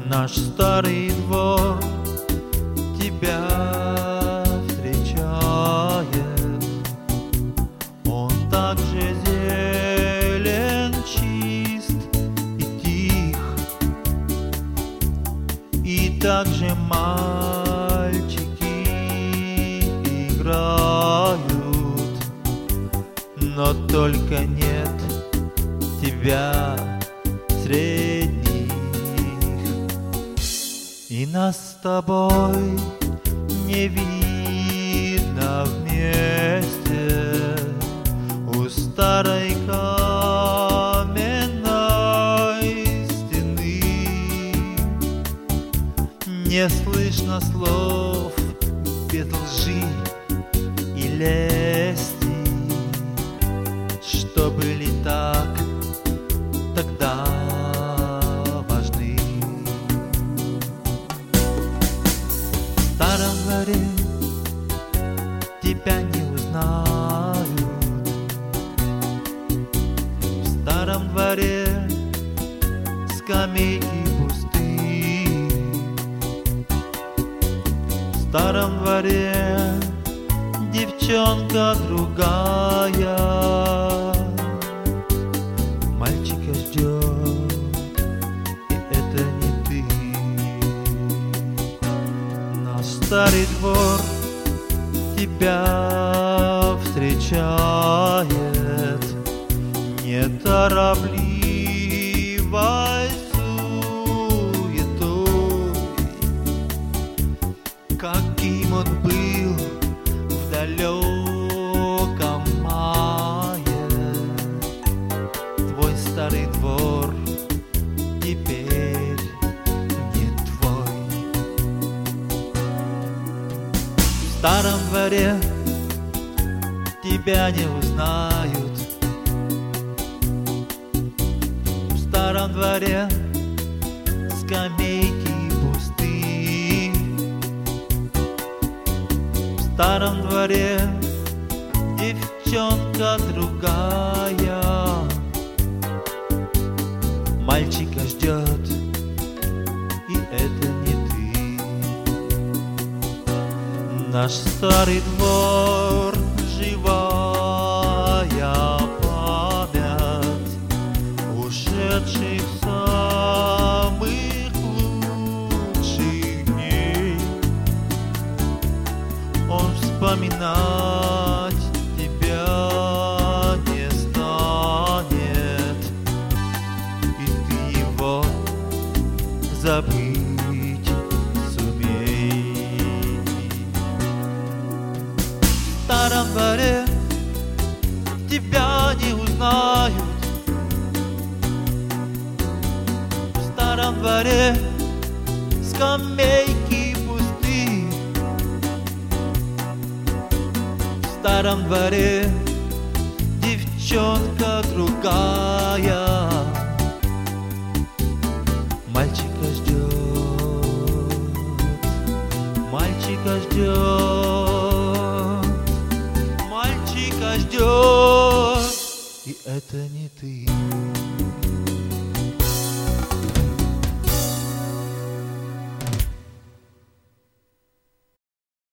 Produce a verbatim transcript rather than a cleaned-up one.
Наш старый двор тебя встречает. Он так же зелен, чист и тих, и так же мальчики играют, но только нет тебя среди них. И нас с тобой не видно вместе у старой каменной стены. Не слышно слов без лжи и лести, что были так тогда важны. В старом дворе тебя не узнают, в старом дворе скамейки пусты, в старом дворе девчонка другая мальчика ждет, и это не ты. Наш старый двор тебя встречает неторопливой суетой, каким он был в далеком мае. Твой старый двор теперь не твой. В старом дворе тебя не узнают, в старом дворе скамейки пусты, в старом дворе девчонка другая мальчика ждет, и это не ты. Наш старый двор — живая память ушедших самых лучших дней. Он вспоминать тебя не станет, и ты его забыть сумей. В старом дворе тебя не узнают, в старом дворе скамейки пусты, в старом дворе девчонка другая мальчика ждет, мальчика ждет, мальчика ждет, и это не ты.